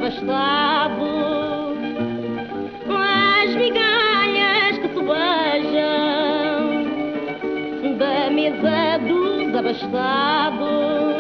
abastado, as migalhas que sobejam da mesa dos abastados.